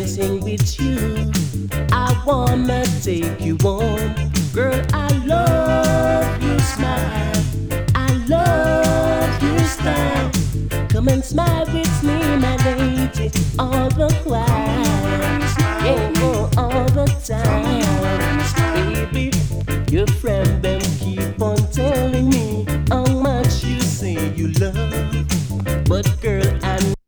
dancing with you. I wanna take you home. Girl, I love your smile. I love your style. Come and smile with me, my lady, all the while.